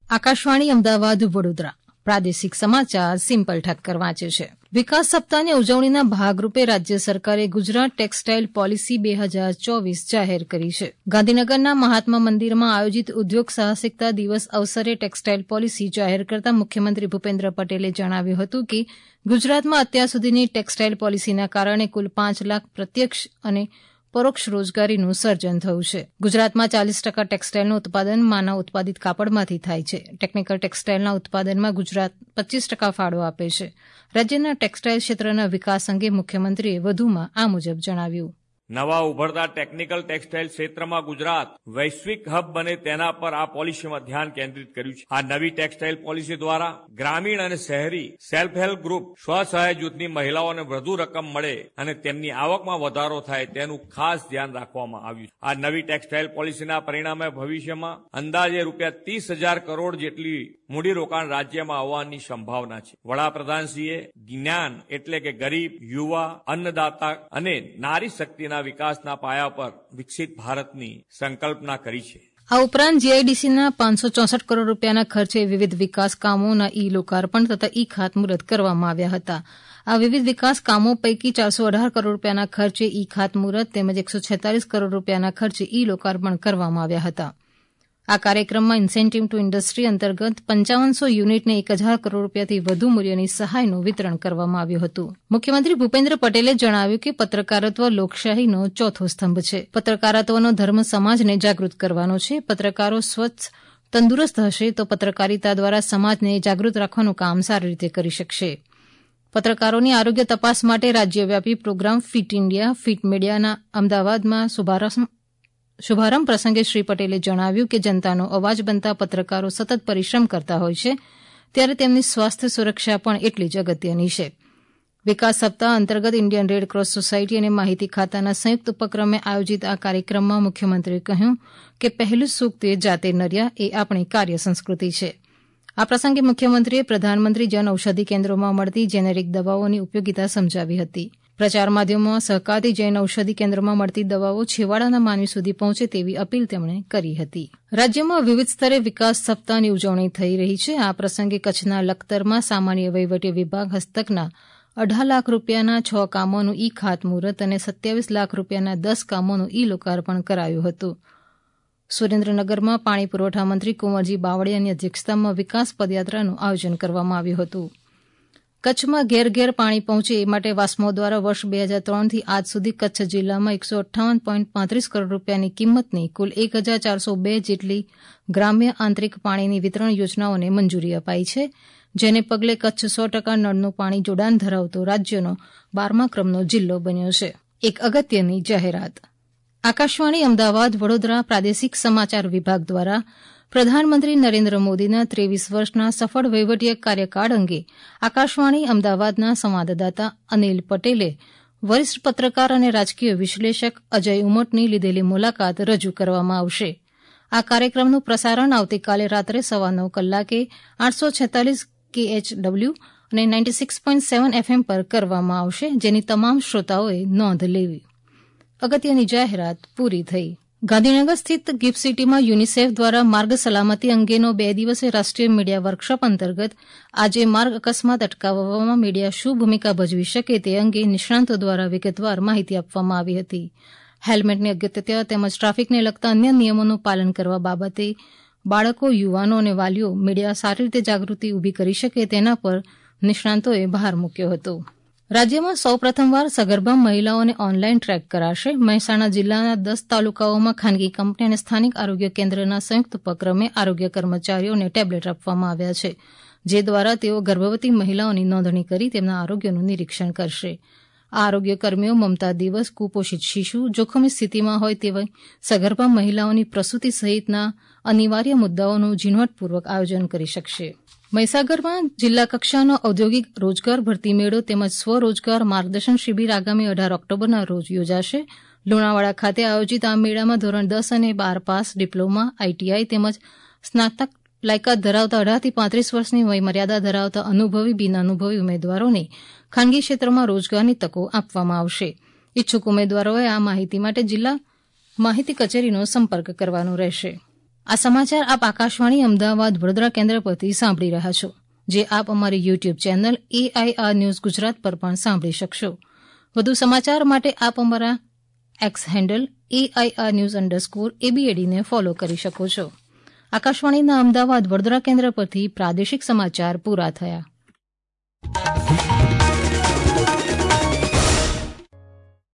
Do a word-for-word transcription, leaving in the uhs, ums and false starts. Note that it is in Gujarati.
આકાશવાણી અમદાવાદ વડોદરા પ્રાદેશિક સમાચાર સિમ્પલ ઠક્કર વાંચે છે. વિકાસ સપ્તાહની ઉજવણીના ભાગરૂપે રાજ્ય સરકારે ગુજરાત ટેક્સટાઇલ પોલિસી બે હજાર ચોવીસ જાહેર કરી છે. ગાંધીનગરના મહાત્મા મંદિરમાં આયોજિત ઉદ્યોગ સાહસિકતા દિવસ અવસરે ટેક્સટાઇલ પોલિસી જાહેર કરતા મુખ્યમંત્રી ભૂપેન્દ્ર પટેલે જણાવ્યું હતું કે ગુજરાતમાં અત્યાર સુધીની ટેક્સટાઇલ પોલિસીના કારણે કુલ પાંચ લાખ પ્રત્યક્ષ અને પરોક્ષ રોજગારીનું સર્જન થયું છે. ગુજરાતમાં ચાલીસ ટકા ટેક્સટાઇલનું ઉત્પાદન માનવ ઉત્પાદિત કાપડમાંથી થાય છે. ટેકનિકલ ટેક્સટાઇલના ઉત્પાદનમાં ગુજરાત પચીસ ટકા ફાળો આપે છે. રાજ્યના ટેક્સટાઇલ ક્ષેત્રના વિકાસ અંગે મુખ્યમંત્રીએ વધુમાં આ મુજબ જણાવ્યું. નવા ઉભરતા ટેકનિકલ ટેક્સટાઇલ ક્ષેત્રમાં ગુજરાત વૈશ્વિક હબ બને તેના પર આ પોલિસીમાં ધ્યાન કેન્દ્રિત કર્યું છે. આ નવી ટેક્સટાઇલ પોલિસી દ્વારા ગ્રામીણ અને શહેરી સેલ્ફ હેલ્પ ગ્રુપ સ્વસહાય જૂથની મહિલાઓને વધુ રકમ મળે અને તેમની આવકમાં વધારો થાય તેનું ખાસ ધ્યાન રાખવામાં આવ્યું છે. આ નવી ટેક્સટાઇલ પોલિસીના પરિણામે ભવિષ્યમાં અંદાજે રૂપિયા ત્રીસ હજાર કરોડ જેટલી મૂડીરોકાણ રાજ્યમાં આવવાની સંભાવના છે. વડાપ્રધાનશ્રીએ જ્ઞાન એટલે કે ગરીબ, યુવા, અન્નદાતા અને નારી શક્તિના વિકાસના પાયા પર વિકસિત ભારતની સંકલ્પના કરી છે. આ ઉપરાંત જીઆઈડીસીના પાંચસો ચોસઠ કરોડ રૂપિયાના ખર્ચે વિવિધ વિકાસ કામોના ઈ લોકાર્પણ તથા ઈ ખાતમુહૂર્ત કરવામાં આવ્યા હતા. આ વિવિધ વિકાસ કામો પૈકી ચારસો અઢાર કરોડ રૂપિયાના ખર્ચે ઈ ખાતમુહૂર્ત તેમજ એકસો છેતાલીસ કરોડ રૂપિયાના ખર્ચે ઈ લોકાર્પણ કરવામાં આવ્યા હતા. આ કાર્યક્રમમાં ઇન્સેન્ટિવ ટુ ઇન્ડસ્ટ્રી અંતર્ગત પંચાવનસો યુનિટને એક હજાર કરોડ રૂપિયાથી વધુ મૂલ્યની સહાયનું વિતરણ કરવામાં આવ્યું હતું. મુખ્યમંત્રી ભૂપેન્દ્ર પટેલે જણાવ્યું કે પત્રકારત્વ લોકશાહીનો ચોથો સ્તંભ છે. પત્રકારત્વનો ધર્મ સમાજને જાગૃત કરવાનો છે. પત્રકારો સ્વચ્છ તંદુરસ્ત હશે તો પત્રકારિતા દ્વારા સમાજને જાગૃત રાખવાનું કામ સારી રીતે કરી શકશે. પત્રકારોની આરોગ્ય તપાસ માટે રાજ્યવ્યાપી પ્રોગ્રામ ફિટ ઇન્ડિયા ફિટ મીડિયાના અમદાવાદમાં શુભારંભ શુભારંભ પ્રસંગે શ્રી પટેલે જણાવ્યું કે જનતાનો અવાજ બનતા પત્રકારો સતત પરિશ્રમ કરતા હોય છે ત્યારે તેમની સ્વાસ્થ્ય સુરક્ષા પણ એટલી જ અગત્યની છે. વિકાસ સપ્તાહ અંતર્ગત ઇન્ડિયન રેડ ક્રોસ સોસાયટી અને માહિતી ખાતાના સંયુક્ત ઉપક્રમે આયોજિત આ કાર્યક્રમમાં મુખ્યમંત્રીએ કહ્યું કે પહેલું સુખ તે જાતે નર્યા એ આપણી કાર્ય સંસ્કૃતિ છે. આ પ્રસંગે મુખ્યમંત્રીએ પ્રધાનમંત્રી જન ઔષધિ કેન્દ્રોમાં મળતી જેનેરિક દવાઓની ઉપયોગિતા સમજાવી હતી. પ્રચાર માધ્યમોમાં સહકારથી જૈન ઔષધિ કેન્દ્રોમાં મળતી દવાઓ છેવાડાના માનવી સુધી પહોંચે તેવી અપીલ તેમણે કરી હતી. રાજ્યમાં વિવિધ સ્તરે વિકાસ સપ્તાહની ઉજવણી થઈ રહી છે. આ પ્રસંગે કચ્છના લખતરમાં સામાન્ય વહીવટી વિભાગ હસ્તકના અઢાર લાખ રૂપિયાના છ કામોનું ઈ ખાતમુહૂર્ત અને સત્યાવીસ લાખ રૂપિયાના દસ કામોનું ઈ લોકાર્પણ કરાયું હતું. સુરેન્દ્રનગરમાં પાણી પુરવઠા મંત્રી કુંવરજી બાવળિયાની અધ્યક્ષતામાં વિકાસ પદયાત્રાનું આયોજન કરવામાં આવ્યું હતું. કચ્છમાં ઘેર ઘેર પાણી પહોંચે એ માટે વાસ્મો દ્વારા વર્ષ બે હજાર ત્રણથી આજ સુધી કચ્છ જિલ્લામાં એકસો અઠ્ઠાવન પોઈન્ટ પાંત્રીસ કરોડ રૂપિયાની કિંમતની કુલ એક હજાર ચારસો બે જેટલી ગ્રામ્ય આંતરિક પાણીની વિતરણ યોજનાઓને મંજૂરી અપાઈ છે. જેને પગલે કચ્છ સો ટકા નળનું પાણી જોડાણ ધરાવતો રાજ્યનો બારમા ક્રમનો જિલ્લો બન્યો છે. એક અગત્યની જાહેરાત. આકાશવાણી અમદાવાદ વડોદરા પ્રાદેશિક સમાચાર વિભાગ દ્વારા પ્રધાનમંત્રી નરેન્દ્ર મોદીના ત્રેવીસ વર્ષના સફળ વહીવટી કાર્યકાળ અંગે આકાશવાણી અમદાવાદના સંવાદદાતા અનિલ પટેલે વરિષ્ઠ પત્રકાર અને રાજકીય વિશ્લેષક અજય ઉમટની લીધેલી મુલાકાત રજૂ કરવામાં આવશે. આ કાર્યક્રમનું પ્રસારણ આવતીકાલે રાત્રે સવા નવ કલાકે આઠસો છેતાલીસ કે એચ ડબલ્યુ અને ninety six point seven FM પર કરવામાં આવશે, જેની તમામ શ્રોતાઓએ નોંધ લેવી. અગત્યની જાહેરાત પૂરી થઈ. ગાંધીનગર સ્થિત ગિફ્ટ સિટીમાં યુનિસેફ દ્વારા માર્ગ સલામતી અંગેનો બે દિવસીય રાષ્ટ્રીય મીડિયા વર્કશોપ અંતર્ગત આજે માર્ગ અકસ્માત અટકાવવામાં મીડિયા શું ભૂમિકા ભજવી શકે તે અંગે નિષ્ણાંતો દ્વારા વિગતવાર માહિતી આપવામાં આવી હતી. હેલ્મેટની અગત્યતા તેમજ ટ્રાફિકને લગતા અન્ય નિયમોનું પાલન કરવા બાબતે બાળકો, યુવાનો અને વાલીઓ મીડિયા સારી રીતે જાગૃતિ ઊભી કરી શકે તેના પર નિષ્ણાંતોએ ભાર મૂક્યો હતો. રાજ્યમાં સૌ પ્રથમવાર સગર્ભા મહિલાઓને ઓનલાઈન ટ્રેક કરાશે. મહેસાણા જિલ્લાના દસ તાલુકાઓમાં ખાનગી કંપની અને સ્થાનિક આરોગ્ય કેન્દ્રના સંયુક્ત ઉપક્રમે આરોગ્ય કર્મચારીઓને ટેબ્લેટ આપવામાં આવ્યા છે, જે દ્વારા તેઓ ગર્ભવતી મહિલાઓની નોંધણી કરી તેમના આરોગ્યનું નિરીક્ષણ કરશે. આ આરોગ્ય કર્મીઓ મમતા દિવસ, કુપોષિત શિશુ, જોખમી સ્થિતિમાં હોય તેવી સગર્ભા મહિલાઓની પ્રસૂતિ સહિતના અનિવાર્ય મુદ્દાઓનું ઝીણવટપૂર્વક આયોજન કરી શકશે. મહીસાગરમાં જિલ્લા કક્ષાનો ઔદ્યોગિક રોજગાર ભરતી મેળો તેમજ સ્વરોજગાર માર્ગદર્શન શિબિર આગામી અઢાર ઓક્ટોબરના રોજ યોજાશે. લુણાવાડા ખાતે આયોજિત આ મેળામાં ધોરણ દસ અને બાર પાસ, ડિપ્લોમા, આઈટીઆઈ તેમજ સ્નાતક લાયકાત ધરાવતા અઢારથી પાંત્રીસ વર્ષની વયમર્યાદા ધરાવતા અનુભવી બિનઅનુભવી ઉમેદવારોને ખાનગી ક્ષેત્રમાં રોજગારની તકો આપવામાં આવશે. ઇચ્છુક ઉમેદવારોએ આ માહિતી માટે જિલ્લા માહિતી કચેરીનો સંપર્ક કરવાનો રહેશે. આ સમાચાર આપ આકાશવાણી અમદાવાદ વડોદરા કેન્દ્ર પરથી સાંભળી રહ્યા છો, જે આપ અમારી YouTube channel AIR news Gujarat પર પણ સાંભળી શકશો. વધુ સમાચાર માટે આપ અમારા X handle AIR news underscore એબીએડીને ફોલો કરી શકો છો. આકાશવાણીના અમદાવાદ વડોદરા કેન્દ્ર પરથી પ્રાદેશિક સમાચાર પૂરા થયા.